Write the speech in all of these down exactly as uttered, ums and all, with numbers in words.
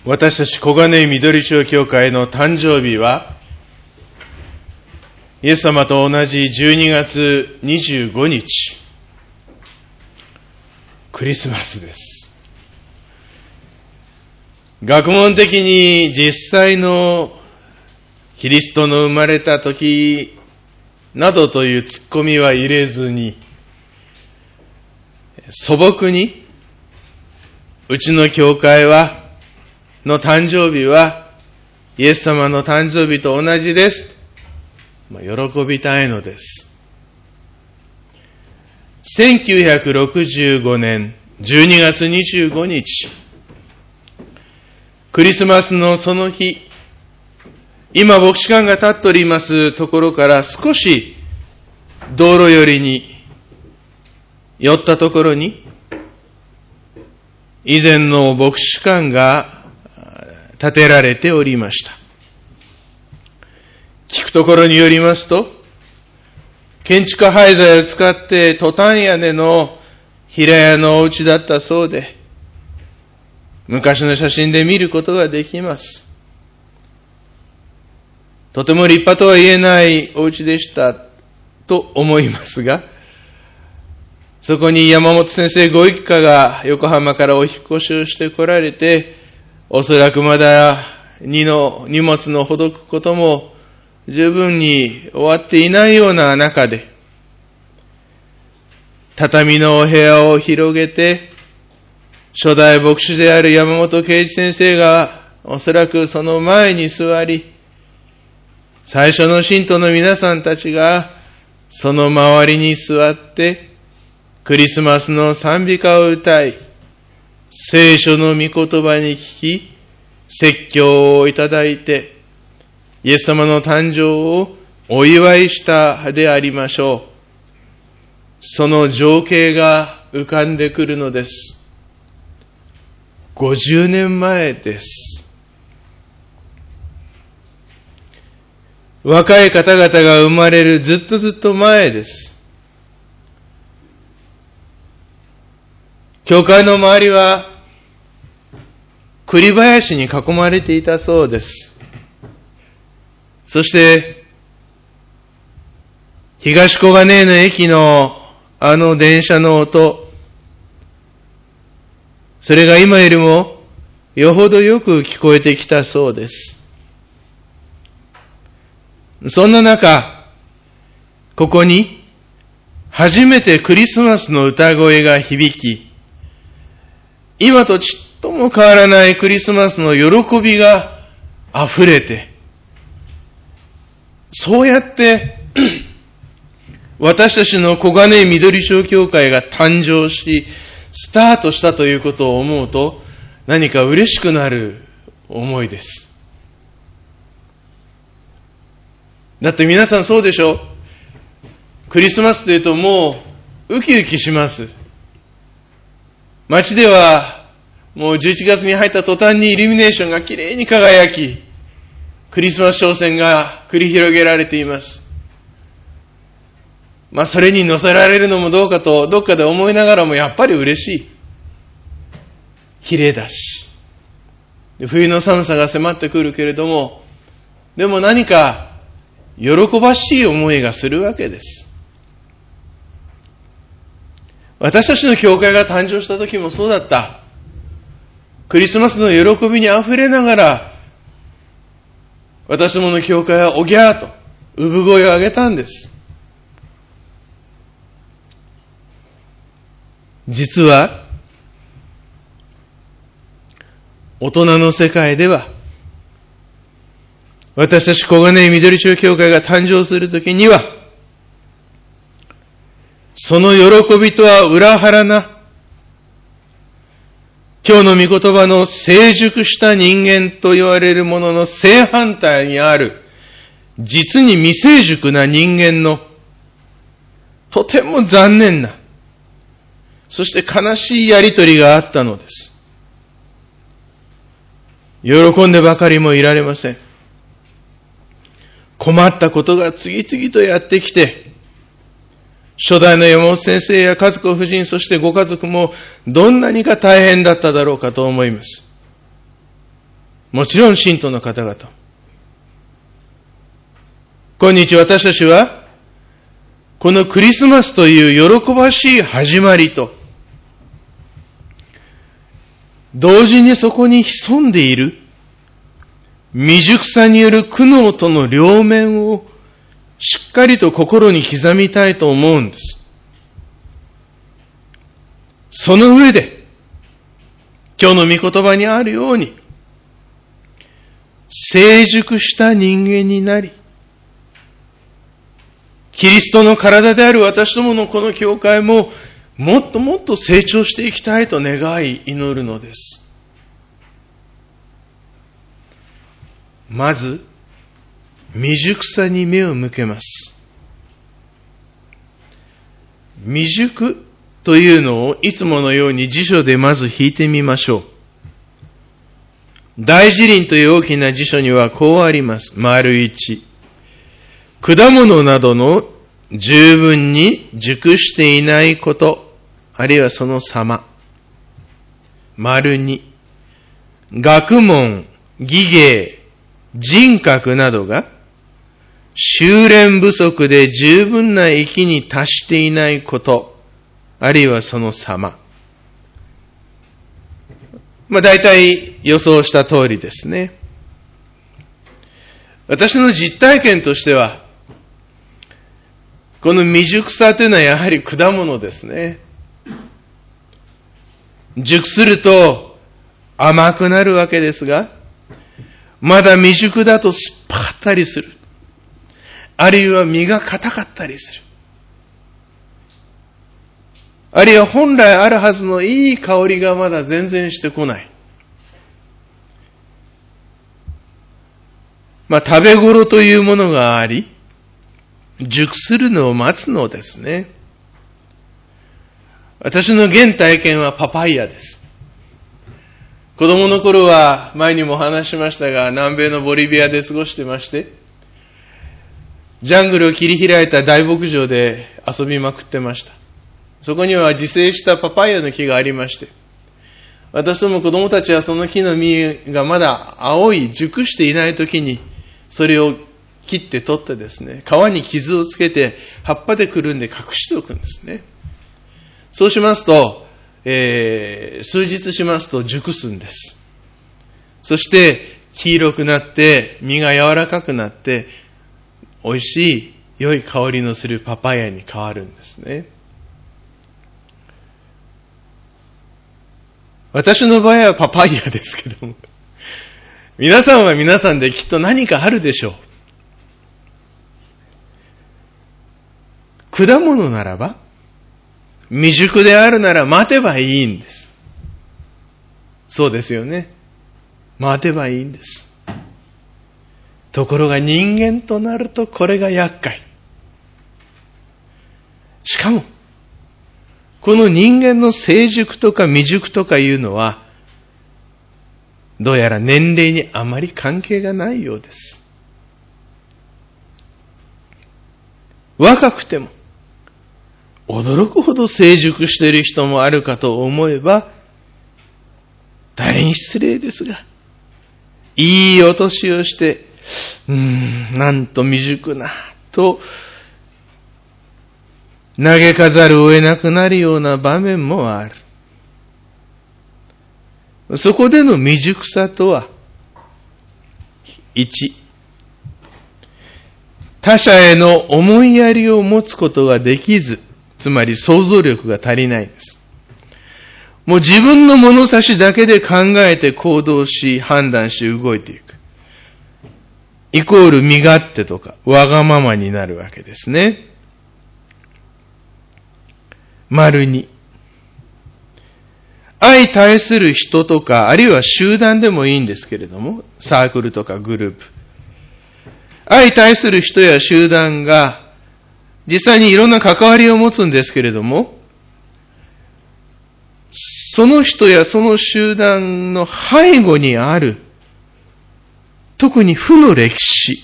私たち小金井緑町教会の誕生日は、イエス様と同じじゅうにがつにじゅうごにち、クリスマスです。学問的に実際のキリストの生まれた時などというツッコミは入れずに、素朴に、うちの教会は、の誕生日は、イエス様の誕生日と同じです。喜びたいのです。せんきゅうひゃくろくじゅうごねんじゅうにがつにじゅうごにち、クリスマスのその日、今牧師館が立っておりますところから少し道路寄りに寄ったところに、以前の牧師館が建てられておりました。聞くところによりますと、建築廃材を使ってトタン屋根の平屋のお家だったそうで、昔の写真で見ることができます。とても立派とは言えないお家でしたと思いますが、そこに山本先生ご一家が横浜からお引っ越しをして来られて、おそらくまだ荷の荷物のほどくことも十分に終わっていないような中で、畳のお部屋を広げて、初代牧師である山本圭一先生がおそらくその前に座り、最初の信徒の皆さんたちがその周りに座ってクリスマスの賛美歌を歌い、聖書の御言葉に聞き、説教をいただいて、イエス様の誕生をお祝いしたでありましょう。その情景が浮かんでくるのです。ごじゅうねんまえです。若い方々が生まれるずっとずっと前です。教会の周りは栗林に囲まれていたそうです。そして東小金井の駅のあの電車の音、それが今よりもよほどよく聞こえてきたそうです。そんな中、ここに初めてクリスマスの歌声が響き、今とちっとも変わらないクリスマスの喜びが溢れて、そうやって私たちの小金井緑町教会が誕生し、スタートしたということを思うと、何か嬉しくなる思いです。だって皆さんそうでしょ？クリスマスというともうウキウキします。街ではもうじゅういちがつに入った途端にイルミネーションがきれいに輝き、クリスマス商戦が繰り広げられています。まあそれに乗せられるのもどうかとどっかで思いながらもやっぱり嬉しい。綺麗だし。冬の寒さが迫ってくるけれども、でも何か喜ばしい思いがするわけです。私たちの教会が誕生した時もそうだった。クリスマスの喜びにあふれながら、私どもの教会はおぎゃーと産声を上げたんです。実は、大人の世界では、私たち小金井緑町教会が誕生するときには、その喜びとは裏腹な、今日の御言葉の成熟した人間と言われるものの正反対にある、実に未成熟な人間の、とても残念な、そして悲しいやりとりがあったのです。喜んでばかりもいられません。困ったことが次々とやってきて、初代の山本先生や和子夫人、そしてご家族もどんなにか大変だっただろうかと思います。 もちろん信徒の方々。今日私たちは、このクリスマスという喜ばしい始まりと、同時にそこに潜んでいる未熟さによる苦悩との両面をしっかりと心に刻みたいと思うんです。その上で、今日の御言葉にあるように、成熟した人間になり、キリストの体である私どものこの教会も、もっともっと成長していきたいと願い祈るのです。まず、未熟さに目を向けます。未熟というのをいつものように辞書でまず引いてみましょう。大辞林という大きな辞書にはこうあります。丸一。果物などの十分に熟していないこと、あるいはその様。丸二。学問、技芸、人格などが修練不足で十分な域に達していないこと、あるいはその様。まあ大体予想した通りですね。私の実体験としては、この未熟さというのはやはり果物ですね。熟すると甘くなるわけですが、まだ未熟だと酸っぱかったりする。あるいは実が硬かったりする。あるいは本来あるはずのいい香りがまだ全然してこない。まあ食べ頃というものがあり、熟するのを待つのですね。私の原体験はパパイヤです。子供の頃は前にもお話ししましたが、南米のボリビアで過ごしてまして、ジャングルを切り開いた大牧場で遊びまくってました。そこには自生したパパイヤの木がありまして、私ども子供たちはその木の実がまだ青い熟していない時にそれを切って取ってですね、皮に傷をつけて葉っぱでくるんで隠しておくんですね。そうしますと、えー、数日しますと熟すんです。そして黄色くなって実が柔らかくなって美味しい良い香りのするパパイヤに変わるんですね。私の場合はパパイヤですけども、皆さんは皆さんできっと何かあるでしょう。果物ならば、未熟であるなら待てばいいんです。そうですよね。待てばいいんです。ところが人間となるとこれが厄介。しかも、この人間の成熟とか未熟とかいうのは、どうやら年齢にあまり関係がないようです。若くても、驚くほど成熟している人もあるかと思えば、大変失礼ですが、いいお年をして、うーん、なんと未熟な、と、嘆かざるを得なくなるような場面もある。そこでの未熟さとは、一、他者への思いやりを持つことができず、つまり想像力が足りないんです。もう自分の物差しだけで考えて行動し、判断し、動いていく。イコール身勝手とか、わがままになるわけですね。丸に。相対する人とか、あるいは集団でもいいんですけれども、サークルとかグループ。相対する人や集団が、実際にいろんな関わりを持つんですけれども、その人やその集団の背後にある、特に負の歴史、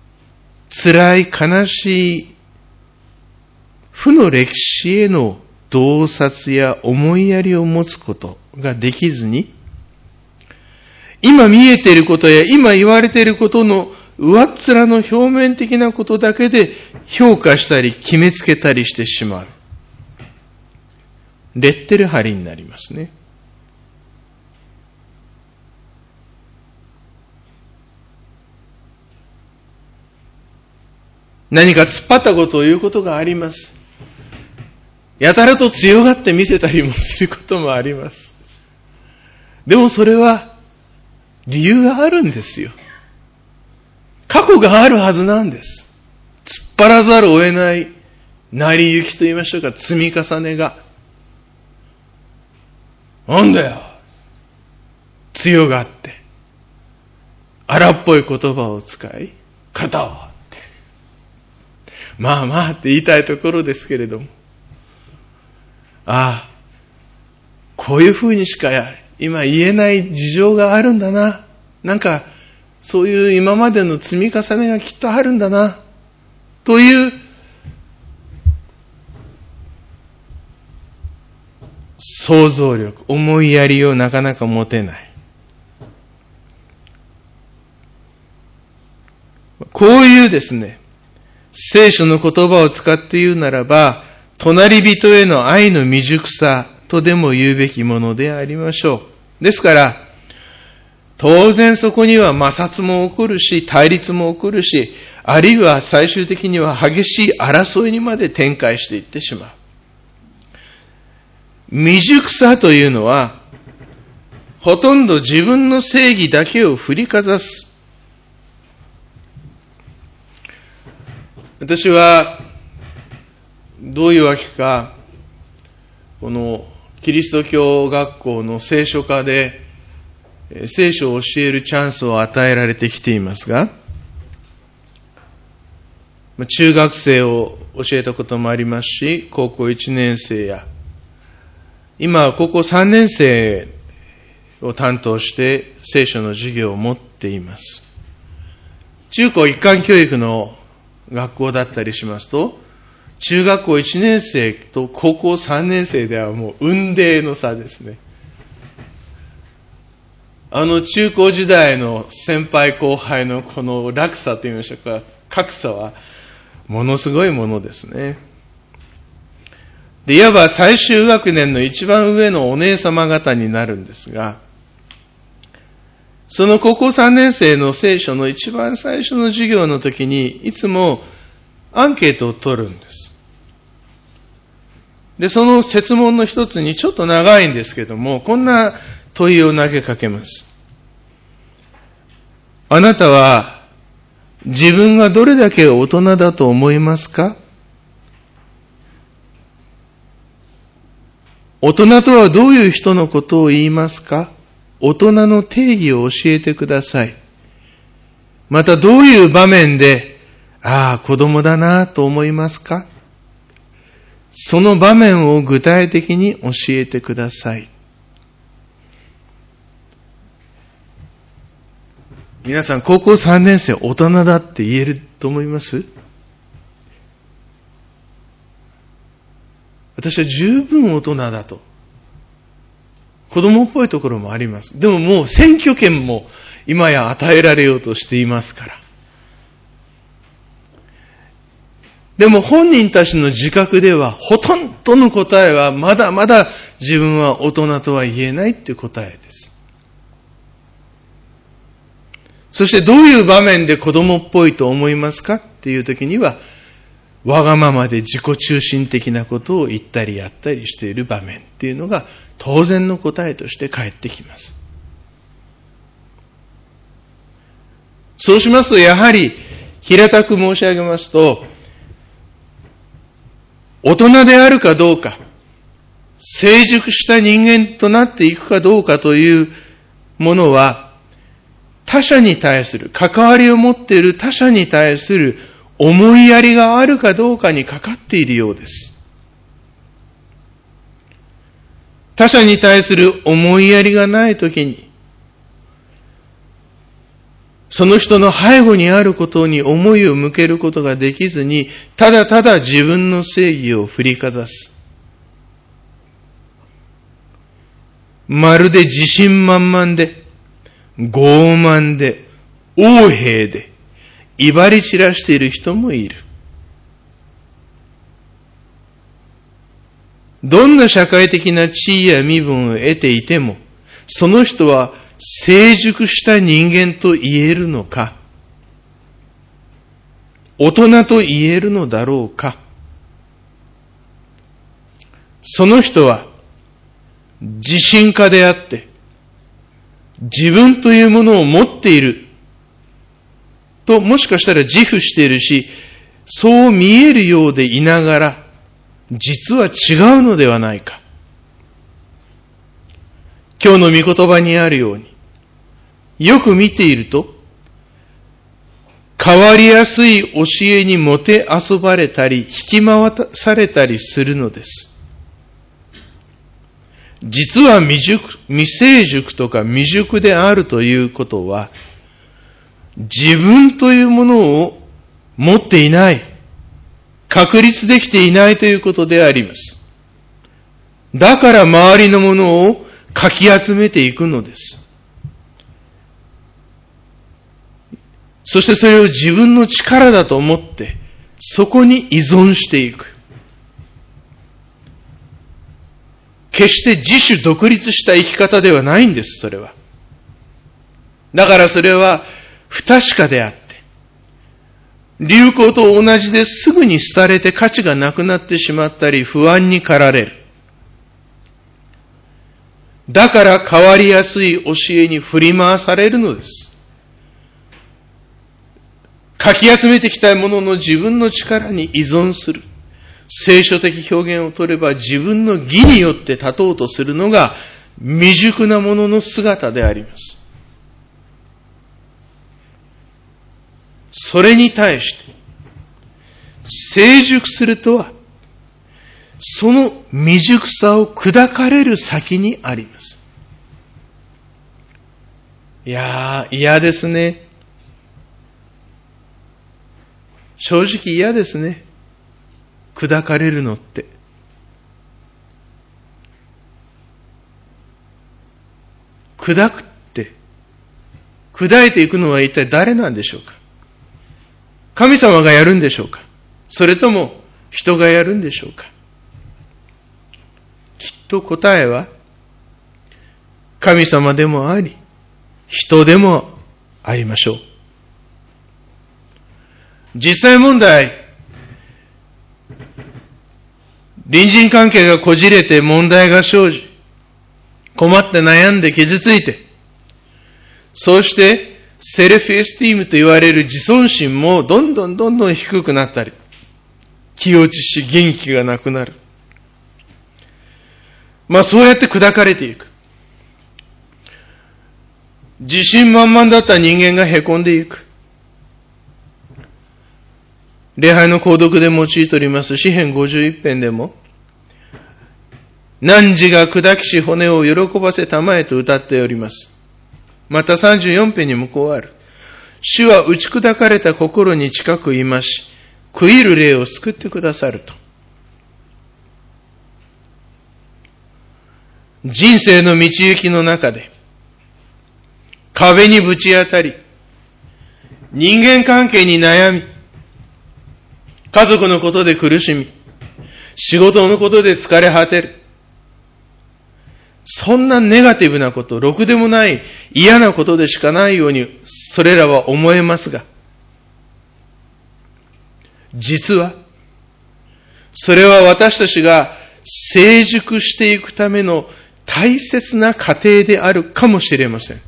辛い悲しい負の歴史への洞察や思いやりを持つことができずに、今見えていることや今言われていることの上っ面の表面的なことだけで評価したり決めつけたりしてしまう。レッテル貼りになりますね。何か突っ張ったことを言うことがあります。やたらと強がって見せたりもすることもあります。でもそれは理由があるんですよ。過去があるはずなんです。突っ張らざるを得ない成り行きと言いましょうか、積み重ねが。なんだよ。強がって、荒っぽい言葉を使い、肩を張って。まあまあって言いたいところですけれども。ああ、こういうふうにしか今言えない事情があるんだな。なんか、そういう今までの積み重ねがきっとあるんだな。という、想像力、思いやりをなかなか持てない。こういうですね、聖書の言葉を使って言うならば、隣人への愛の未熟さとでも言うべきものでありましょう。ですから、当然そこには摩擦も起こるし、対立も起こるし、あるいは最終的には激しい争いにまで展開していってしまう。未熟さというのは、ほとんど自分の正義だけを振りかざす。私は、どういうわけか、このキリスト教学校の聖書科で、聖書を教えるチャンスを与えられてきていますが、中学生を教えたこともありますし、高校いちねん生や、今は高校さんねん生を担当して聖書の授業を持っています。中高一貫教育の学校だったりしますと、中学校いちねん生と高校さんねん生ではもう雲泥の差ですね。あの中高時代の先輩後輩のこの落差といいましょうか、格差はものすごいものですね。で、いわば最終学年の一番上のお姉様方になるんですが、その高校さんねん生の聖書の一番最初の授業の時にいつもアンケートを取るんです。で、その設問の一つにちょっと長いんですけども、こんな問いを投げかけます。あなたは自分がどれだけ大人だと思いますか？大人とはどういう人のことを言いますか？大人の定義を教えてください。またどういう場面で、ああ、子供だなと思いますか？その場面を具体的に教えてください。皆さん、高校さんねん生大人だって言えると思います？私は十分大人だと。子供っぽいところもあります。でももう選挙権も今や与えられようとしていますから。でも本人たちの自覚ではほとんどの答えはまだまだ自分は大人とは言えないっていう答えです。そしてどういう場面で子供っぽいと思いますかっていう時には、わがままで自己中心的なことを言ったりやったりしている場面っていうのが当然の答えとして返ってきます。そうしますとやはり平たく申し上げますと、大人であるかどうか、成熟した人間となっていくかどうかというものは、他者に対する、関わりを持っている他者に対する思いやりがあるかどうかにかかっているようです。他者に対する思いやりがないときに、その人の背後にあることに思いを向けることができずに、ただただ自分の正義を振りかざす。 まるで自信満々で、傲慢で、横柄で、威張り散らしている人もいる。どんな社会的な地位や身分を得ていても、その人は成熟した人間と言えるのか、大人と言えるのだろうか。その人は自信家であって、自分というものを持っていると、もしかしたら自負しているし、そう見えるようでいながら、実は違うのではないか。今日の御言葉にあるように、よく見ていると、変わりやすい教えにもてあそばれたり、引き回されたりするのです。実は未熟、未成熟とか未熟であるということは、自分というものを持っていない、確立できていないということであります。だから周りのものをかき集めていくのです。そしてそれを自分の力だと思って、そこに依存していく。決して自主独立した生き方ではないんです、それは。だからそれは不確かであって、流行と同じですぐに廃れて価値がなくなってしまったり、不安に駆られる。だから変わりやすい教えに振り回されるのです。かき集めてきたものの自分の力に依存する。聖書的表現を取れば自分の義によって立とうとするのが未熟なものの姿であります。それに対して成熟するとは、その未熟さを砕かれる先にあります。いやー、嫌ですね。正直嫌ですね。砕かれるのって。砕くって、砕いていくのは一体誰なんでしょうか。神様がやるんでしょうか。それとも人がやるんでしょうか。きっと答えは、神様でもあり、人でもありましょう。実際問題、隣人関係がこじれて問題が生じ、困って悩んで傷ついて、そうしてセルフエスティームと言われる自尊心もどんどんどんどん低くなったり、気落ちし元気がなくなる。まあそうやって砕かれていく。自信満々だった人間が凹んでいく。礼拝の講読で用いております詩編ごじゅういち編でも、汝が砕きし骨を喜ばせたまえと歌っております。またさんじゅうよん編にもこうある。主は打ち砕かれた心に近くいまし、悔いる霊を救ってくださると。人生の道行きの中で、壁にぶち当たり、人間関係に悩み、家族のことで苦しみ、仕事のことで疲れ果てる。そんなネガティブなこと、ろくでもない嫌なことでしかないように、それらは思えますが、実は、それは私たちが成熟していくための大切な過程であるかもしれません。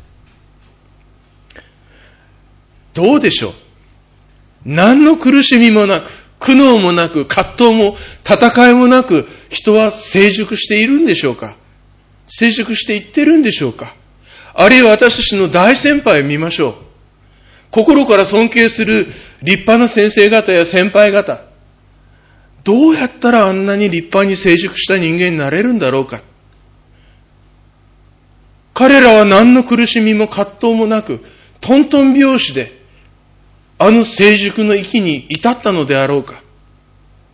どうでしょう？何の苦しみもなく、苦悩もなく、葛藤も戦いもなく、人は成熟しているんでしょうか？成熟していってるんでしょうか？あるいは私たちの大先輩を見ましょう。心から尊敬する立派な先生方や先輩方。どうやったらあんなに立派に成熟した人間になれるんだろうか。彼らは何の苦しみも葛藤もなく、トントン拍子で、あの成熟の域に至ったのであろうか。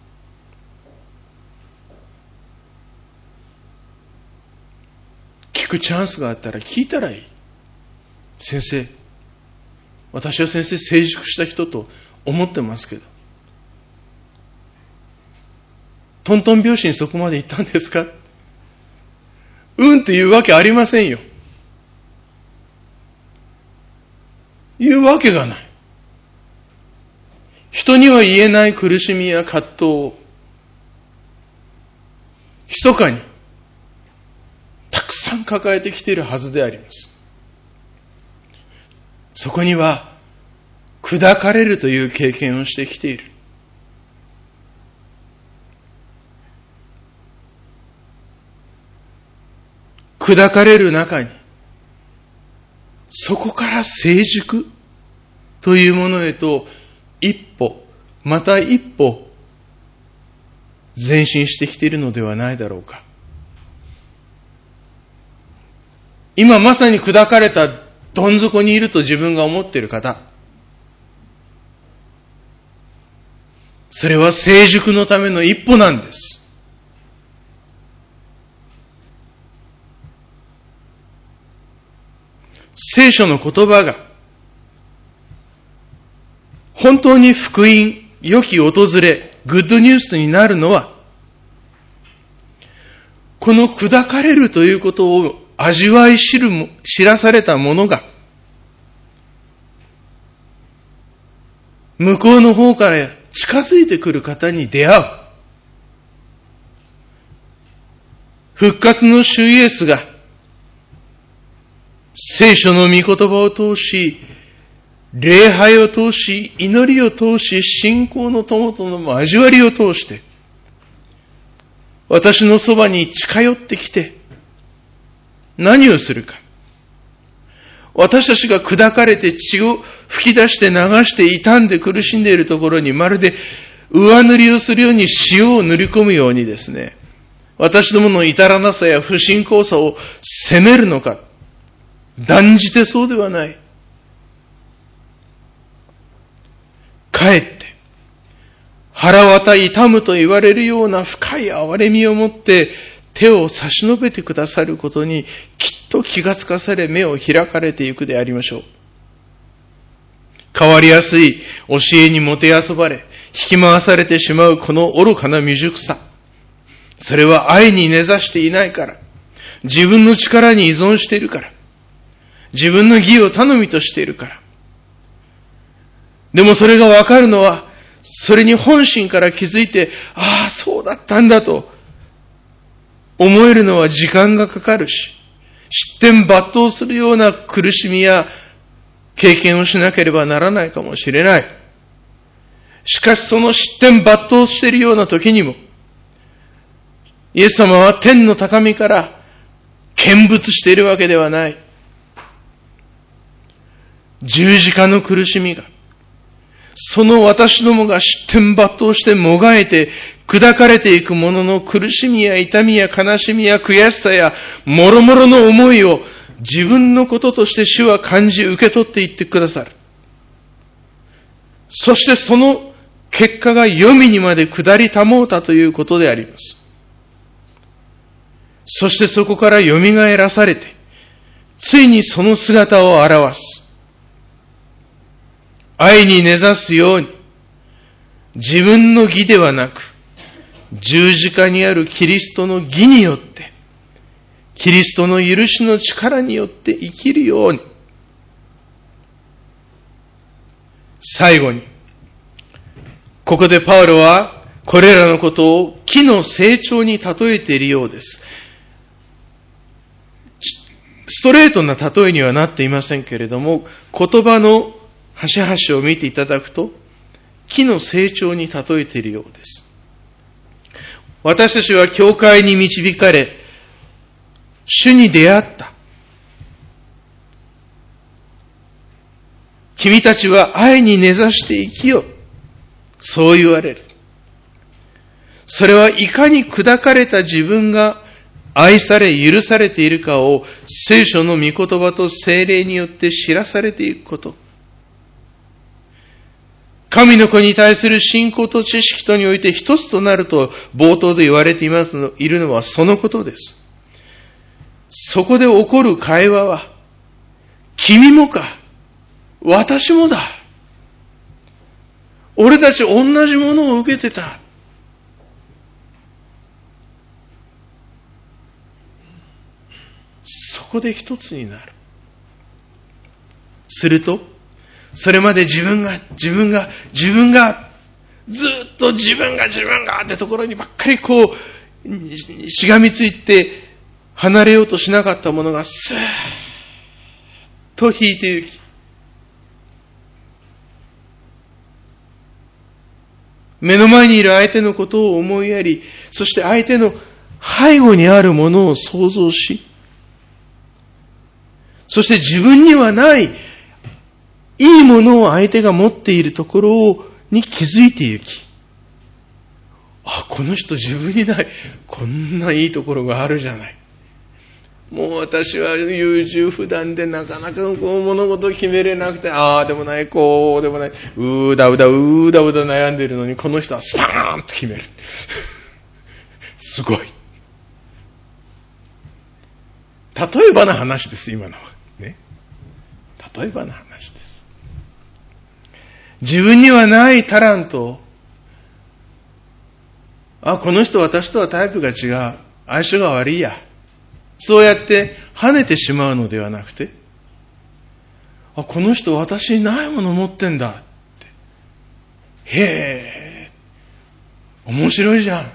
聞くチャンスがあったら聞いたらいい。先生、私は先生成熟した人と思ってますけど、トントン拍子にそこまで行ったんですか？うんというわけありませんよ。言うわけがない。人には言えない苦しみや葛藤を密かにたくさん抱えてきているはずであります。そこには砕かれるという経験をしてきている。砕かれる中に、そこから成熟というものへと一歩、また一歩前進してきているのではないだろうか。今まさに砕かれたどん底にいると自分が思っている方、それは成熟のための一歩なんです。聖書の言葉が本当に福音、良き訪れ、グッドニュースになるのは、この砕かれるということを味わい知るも、知らされた者が、向こうの方から近づいてくる方に出会う。復活の主イエスが、聖書の御言葉を通し、礼拝を通し、祈りを通し、信仰の友との交わりを通して、私のそばに近寄ってきて、何をするか。私たちが砕かれて血を吹き出して流して傷んで苦しんでいるところに、まるで上塗りをするように塩を塗り込むようにですね、私どもの至らなさや不信仰さを責めるのか。断じてそうではない。かえって、腹渡痛むと言われるような深い憐れみを持って手を差し伸べてくださることにきっと気がつかされ目を開かれていくでありましょう。変わりやすい教えにもてあそばれ、引き回されてしまうこの愚かな未熟さ。それは愛に根ざしていないから、自分の力に依存しているから、自分の義を頼みとしているから。でもそれがわかるのは、それに本心から気づいて、ああ、そうだったんだと思えるのは時間がかかるし、失点抜刀するような苦しみや経験をしなければならないかもしれない。しかしその失点抜刀しているような時にも、イエス様は天の高みから見物しているわけではない。十字架の苦しみが、その私どもが失点抜刀してもがいて砕かれていくものの苦しみや痛みや悲しみや悔しさや諸々の思いを自分のこととして主は感じ受け取っていってくださる。そしてその結果が黄泉にまで下りたもうたということであります。そしてそこから蘇らされて、ついにその姿を現す。愛に根ざすように、自分の義ではなく、十字架にあるキリストの義によって、キリストの許しの力によって生きるように。最後に、ここでパウロはこれらのことを木の成長に例えているようです。ストレートな例えにはなっていませんけれども、言葉の端々を見ていただくと、木の成長に例えているようです。私たちは教会に導かれ、主に出会った。君たちは愛に根ざして生きよ。そう言われる。それはいかに砕かれた自分が愛され許されているかを聖書の御言葉と聖霊によって知らされていくこと。神の子に対する信仰と知識とにおいて一つとなると冒頭で言われていますの、いるのはそのことです。 そこで起こる会話は、君もか、私もだ。俺たち同じものを受けてた。そこで一つになる。すると、それまで自分が、自分が、自分が、ずっと自分が、自分がってところにばっかりこう、しがみついて離れようとしなかったものが、スーッと引いてゆき、目の前にいる相手のことを思いやり、そして相手の背後にあるものを想像し、そして自分にはないいいものを相手が持っているところに気づいてゆき、あ、この人自分にない、こんないいところがあるじゃない。もう私は優柔不断でなかなかこう物事を決めれなくて、ああでもない、こうでもない、うーだうだうーだうだ悩んでいるのに、この人はスパーンと決める。すごい。例えばの話です、今のは。ね。例えばの話です。自分にはないタラントを、あ、この人私とはタイプが違う。相性が悪いや。そうやって跳ねてしまうのではなくて、あ、この人私にないもの持ってんだって。へえ、面白いじゃん。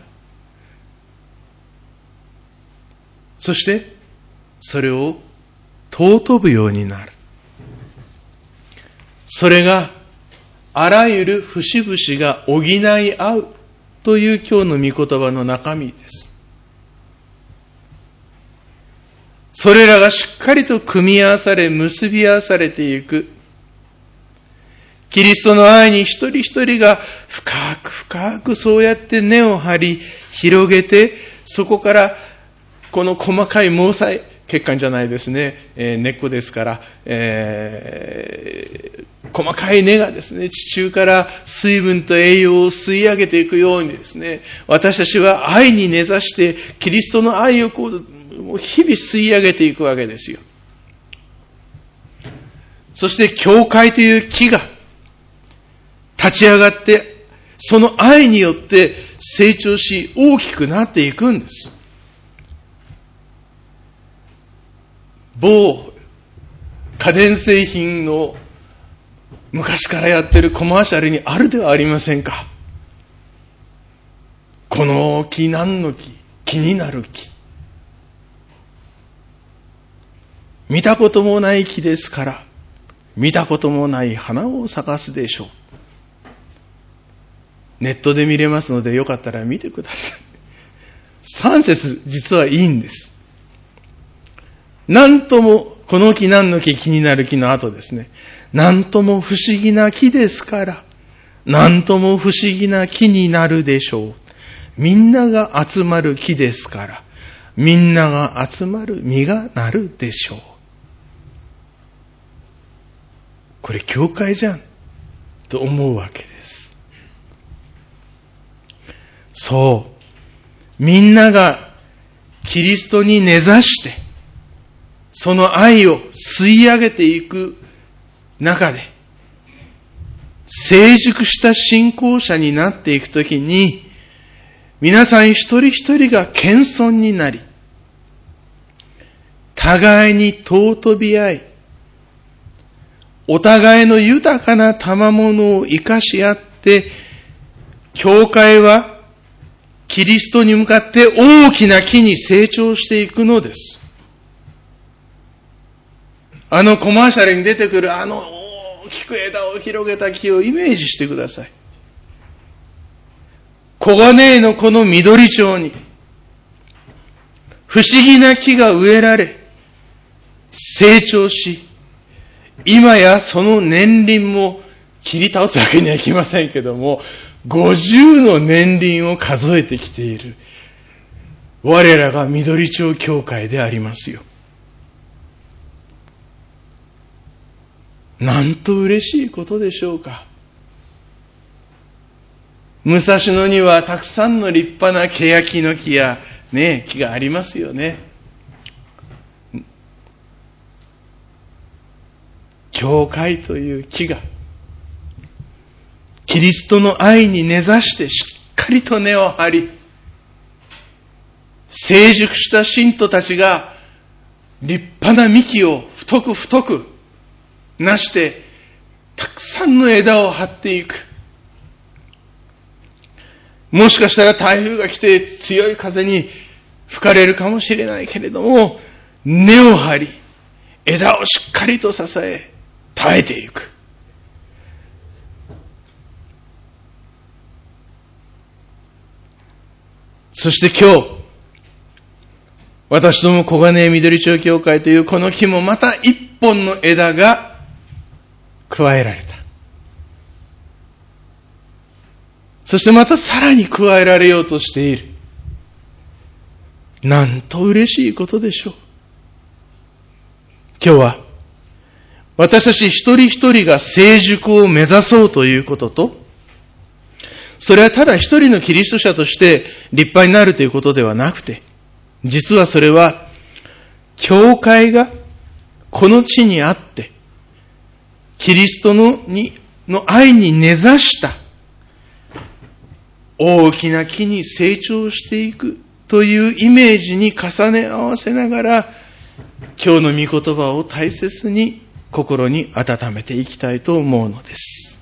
そして、それを尊ぶようになる。それが、あらゆる節々が補い合うという今日の御言葉の中身です。それらがしっかりと組み合わされ、結び合わされていく。キリストの愛に一人一人が深く深くそうやって根を張り、広げて、そこからこの細かい毛細、血管じゃないですね、えー、根っこですから、えー、細かい根がですね、地中から水分と栄養を吸い上げていくようにですね、私たちは愛に根ざして、キリストの愛をこう、日々吸い上げていくわけですよ。そして教会という木が立ち上がって、その愛によって成長し大きくなっていくんです。某家電製品の昔からやってるコマーシャルにあるではありませんか。この木何の木？気になる木。見たこともない木ですから、見たこともない花を咲かすでしょう。ネットで見れますので、よかったら見てください。三節実はいいんです。なんとも、この木何の木、気になる木の後ですね。なんとも不思議な木ですから、なんとも不思議な木になるでしょう。みんなが集まる木ですから、みんなが集まる実がなるでしょう。これ教会じゃんと思うわけです。そう。みんながキリストに根ざして、その愛を吸い上げていく中で、成熟した信仰者になっていくときに、皆さん一人一人が謙遜になり、互いに尊び合い、お互いの豊かな賜物を生かし合って、教会はキリストに向かって大きな木に成長していくのです。あのコマーシャルに出てくるあの大きく枝を広げた木をイメージしてください。小金井のこの緑町に不思議な木が植えられ、成長し、今やその年輪も切り倒すわけにはいきませんけども、ごじゅうの年輪を数えてきている我らが緑町教会でありますよ。なんと嬉しいことでしょうか。武蔵野にはたくさんの立派な欅の木やね、木がありますよね。 教会という木が、キリストの愛に根ざしてしっかりと根を張り、成熟した信徒たちが立派な幹を太く太くなして、たくさんの枝を張っていく。もしかしたら台風が来て強い風に吹かれるかもしれないけれども、根を張り、枝をしっかりと支え、耐えていく。そして今日、私ども小金井緑町教会というこの木もまた一本の枝が加えられた。そしてまたさらに加えられようとしている。なんと嬉しいことでしょう。今日は私たち一人一人が成熟を目指そうということと、それはただ一人のキリスト者として立派になるということではなくて、実はそれは教会がこの地にあってキリストのにの愛に根ざした大きな木に成長していくというイメージに重ね合わせながら、今日の御言葉を大切に心に温めていきたいと思うのです。